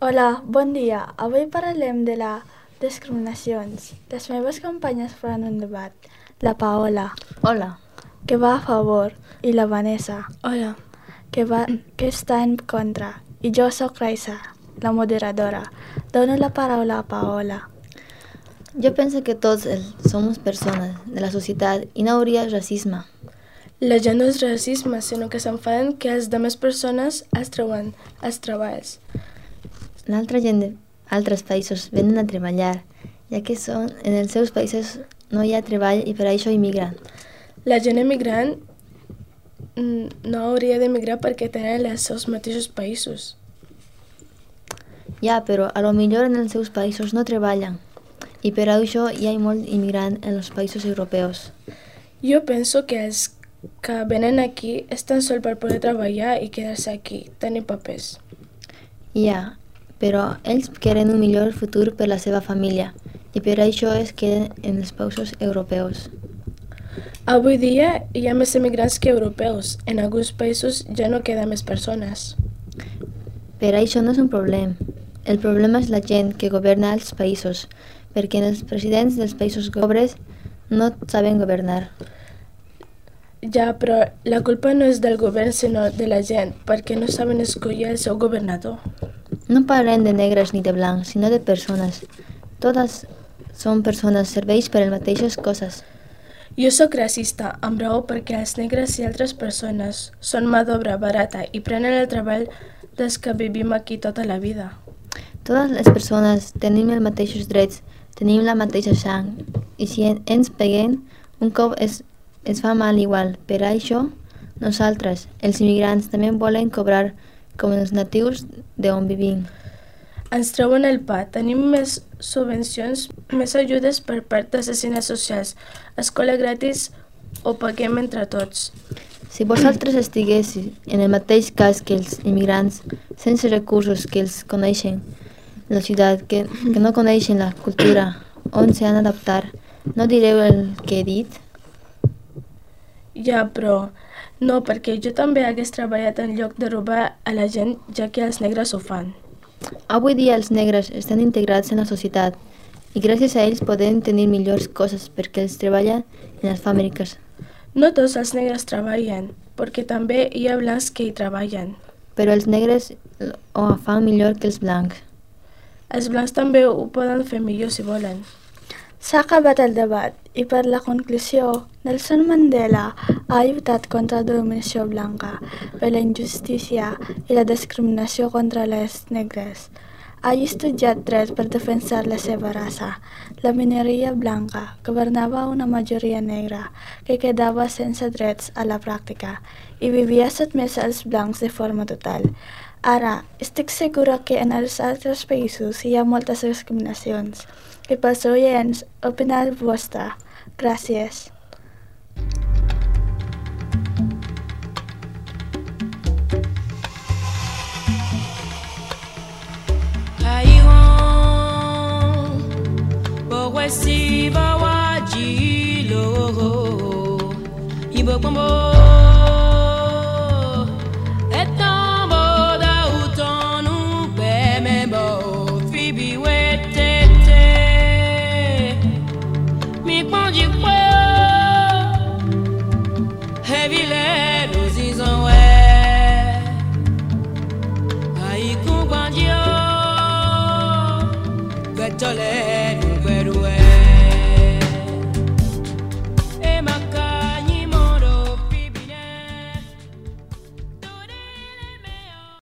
Hola, bon dia. Avui parlem de la discriminacions. Les meves companyes faran un debat. La Paola, Hola. que va a favor, i la Vanessa, Hola. que està en contra. I jo sóc Raisa, la moderadora. Dono la paraula a Paola. Yo pienso que todos somos personas de la sociedad y no habría racismo. La gent no és racisme, sinó que s'enfaden que les demés persones es treuen els treballs. L'altra gent d'altres països venen a treballar, ja que en els seus països no hi ha treball i per això immigren. La gent emigrant no hauria d'emigrar perquè tenen els seus mateixos països. Ja, però a lo millor en els seus països no treballen i per això hi ha molt immigrant en els països europeus. Jo penso que els que venen aquí és tan sol per poder treballar i quedar-se aquí, tenir papers. Ja, però ells queren un millor futur per la seva família i per això es queden en els països europeus. Avui dia hi ha més emigrants que europeus. En alguns països ja no queden més persones. Per això no és un problema. El problema és la gent que governa els països, perquè els presidents dels països pobres no saben governar. Ja, però la culpa no és del govern, sinó de la gent, perquè no saben escollir el seu governador. No parlem de negres ni de blancs, sinó de persones. Totes són persones, serveix per les mateixes coses. Jo sóc racista, amb raó perquè els negres i altres persones són mà d'obra barata i prenen el treball dels que vivim aquí tota la vida. Totes les persones tenim els mateixos drets, tenim la mateixa sang, i si ens peguen, un cop es fa mal igual. Per això, nosaltres, els immigrants, també volen cobrar com els natius d'on vivim. Ens treuen el pa, tenim més subvencions, més ajudes per part d'assassinats socials, escola gratis o paguem entre tots. Si vosaltres estiguéssiu en el mateix cas que els immigrants, sense recursos que els coneixen, la ciutat, que no coneixen la cultura, on s'han d'adaptar, no direu el que he dit? Ja, però no, perquè jo també hagués treballat en lloc de robar a la gent, ja que els negres ho fan. Avui dia els negres estan integrats en la societat i gràcies a ells podem tenir millors coses perquè ells treballen en les fàbriques. No tots els negres treballen, perquè també hi ha blancs que hi treballen. Però els negres ho fan millor que els blancs. Els blancs també ho poden fer millor si volen. S'ha acabat el debat i per la conclusió, Nelson Mandela ha lluitat contra la dominació blanca, per la injustícia i la discriminació contra les negres. Ha estudiat drets per defensar la seva raça. La minoria blanca governava una majoria negra que quedava sense drets a la pràctica i vivia sotmesa als blancs de forma total. Ara, estic segura que en els altres països hi ha moltes discriminacions. I pels oients, opina el vostre. Gràcies. Tole